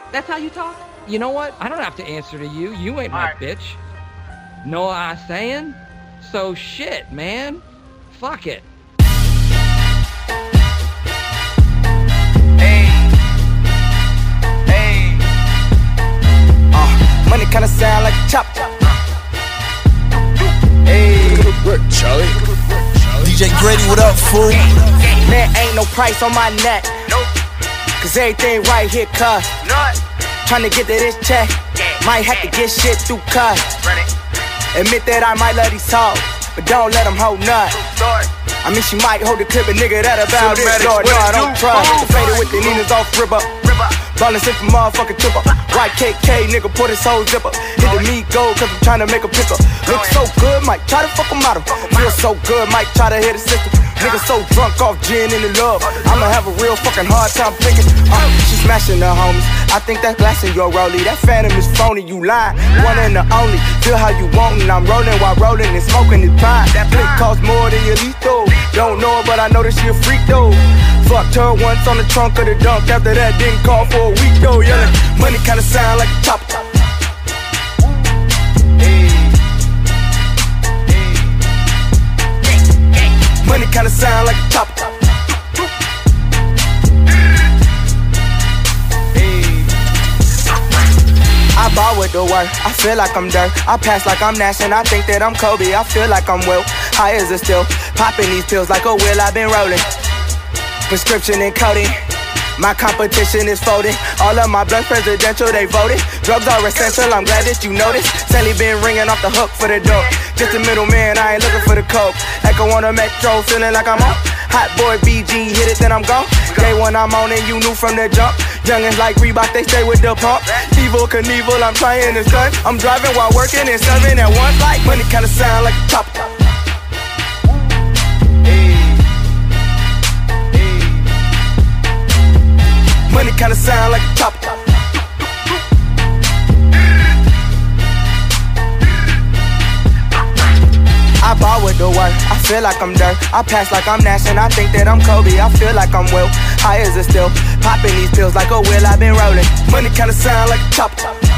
That's how you talk? You know what? I don't have to answer to you. You ain't my bitch. Know what I'm saying? So shit, man. Fuck it. Money kinda sound like a chop. Hey, good work, Charlie. DJ Grady, what up, fool? Man, ain't no price on my neck. Cause everything right here, cuz. Tryna get to this check. Might have to get shit through cuz. Admit that I might love these hoes, but don't let them hold none. I mean, she might hold the clip, a nigga that about this. Lord, no, I don't trust. The fader with the Ninas off ribber. Ballin' since the motherfucking tripper. White KK, nigga, put his whole zipper. Hit the meat gold, cause I'm tryna make a picker. Look so good, might try to fuck him out of. Feel so good, might try to hit a sister. Nigga so drunk off gin in the love. I'ma have a real fucking hard time thinking. She smashing the homies. I think that's glass in your rollie. That phantom is phony, you lying. One and the only. Feel how you want, and I'm rolling while rolling and smoking is fine. That blick costs more than your lethal. Don't know her, but I know that she a freak though. Fucked her once on the trunk of the dunk. After that, didn't call for a week though. Yeah, money kinda sound like a chopper. Money kinda sound like a chopper. I ball with the work, I feel like I'm dirt. I pass like I'm Nash and I think that I'm Kobe. I feel like I'm Will, high as a still. Popping these pills like a wheel, I've been rolling. Prescription and codeine. My competition is folding. All of my blood presidential, they voted. Drugs are essential, I'm glad that you noticed. Sally been ringing off the hook for the dope. Just a middleman, I ain't looking for the coke. Echo on the metro, feeling like I'm on. Hot boy BG, hit it, then I'm gone. Day one I'm on and you knew from the jump. Youngins like Reebok, they stay with the pump. Evil Knievel, I'm trying to stunt. I'm driving while working and serving at once. Like money kinda sound like a chopper. Money kinda sound like a chopper. I ball with the work, I feel like I'm dirt. I pass like I'm Nash and I think that I'm Kobe. I feel like I'm Will, high as a still. Popping these pills like a wheel, I've been rolling. Money kinda sound like a chopper.